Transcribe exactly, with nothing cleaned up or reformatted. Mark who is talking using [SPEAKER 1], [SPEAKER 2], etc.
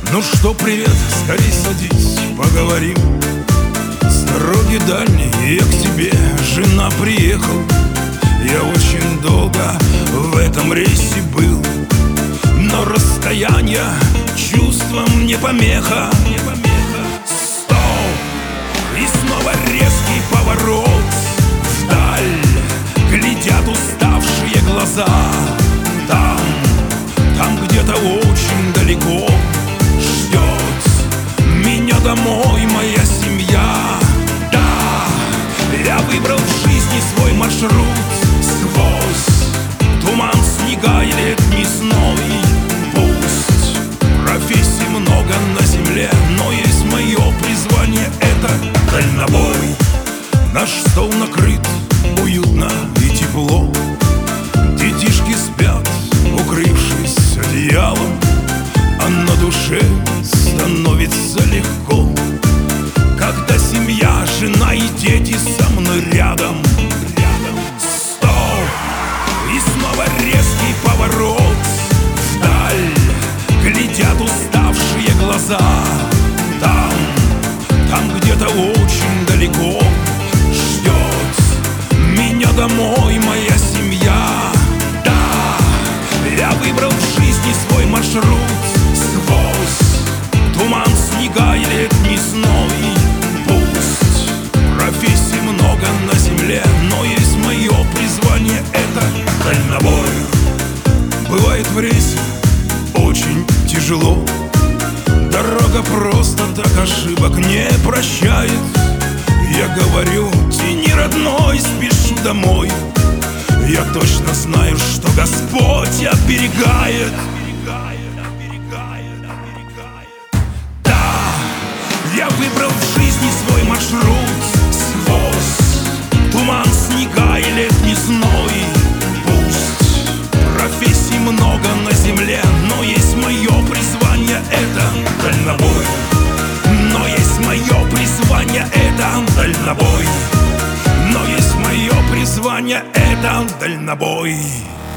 [SPEAKER 1] Ну что, привет, скорей садись, поговорим. С дороги дальней я к тебе, жена, приехал. Я очень долго в этом рейсе был, но расстояние чувствам не помеха. Стол, и снова резкий поворот. Вдаль глядят уставшие глаза. Там, там где-то очень далеко ждет меня домой моя семья. Да, я выбрал в жизни свой маршрут. Сквозь туман, снега и летний сной. Пусть профессий много на земле, но есть мое призвание — это дальнобой. Наш стол накрыт уютно и тепло. Детишки спят, укрывшись одеялом, а на душе становится легко, когда семья, жена и дети со мной рядом. Стол, и снова резкий поворот. Вдаль глядят уставшие глаза. Там, там где-то очень далеко ждет меня домой моя семья. Да, я выбрал в жизни свой маршрут. Сквозь туман, снега и летний сной. Пусть профессий много на земле, но есть мое призвание — это дальнобой. Бывает в рейсе очень тяжело. Дорога просто так ошибок не прощает. Я говорю: тяни, родной, спешу домой. Я точно знаю, что Господь оберегает. Да, я выбрал в жизни свой маршрут. Сквозь туман, снега и летний сной. Пусть профессий много на земле, но есть мое призвание — это дальнобой. Но есть мое призвание — это дальнобой. Но есть мое призвание — это дальнобой.